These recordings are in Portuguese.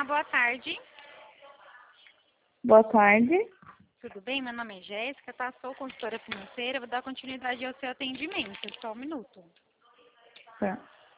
Olá, boa tarde. Boa tarde. Tudo bem? Meu nome é Jéssica, tá? Sou consultora financeira. Vou dar continuidade ao seu atendimento. Só um minuto. Tá.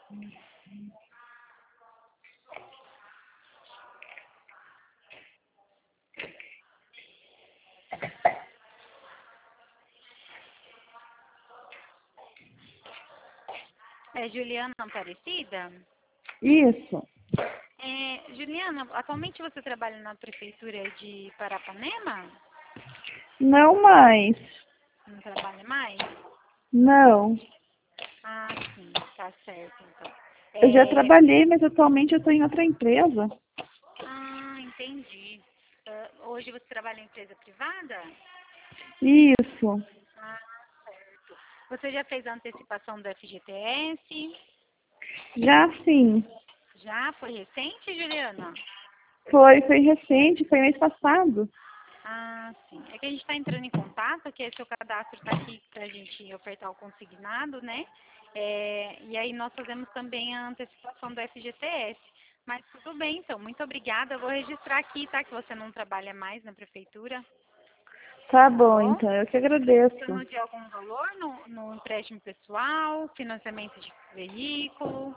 É Juliana Aparecida? Isso. Juliana, atualmente você trabalha na prefeitura de Parapanema? Não mais. Não trabalha mais? Não. Ah, sim, tá certo, então. Eu já trabalhei, mas atualmente eu estou em outra empresa. Entendi. Hoje você trabalha em empresa privada? Isso. Ah, certo. Você já fez a antecipação do FGTS? Já sim. Já? Foi recente, Juliana? Foi recente, foi mês passado. Ah, sim. É que a gente está entrando em contato, que seu cadastro está aqui para a gente ofertar o consignado, né? E aí nós fazemos também a antecipação do FGTS. Mas tudo bem, então. Muito obrigada. Eu vou registrar aqui, tá? Que você não trabalha mais na prefeitura. Tá Tá bom, bom? então. Eu que Precisando agradeço. de algum valor no empréstimo pessoal, financiamento de veículo?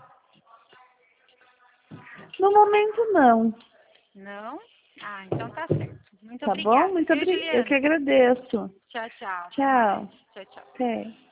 No momento, não. Não? Ah, então tá certo. Muito Tá bom? obrigada, viu, Eu que Juliana? agradeço. Tchau, tchau. Até mais. Tchau. Tchau, tchau. Até.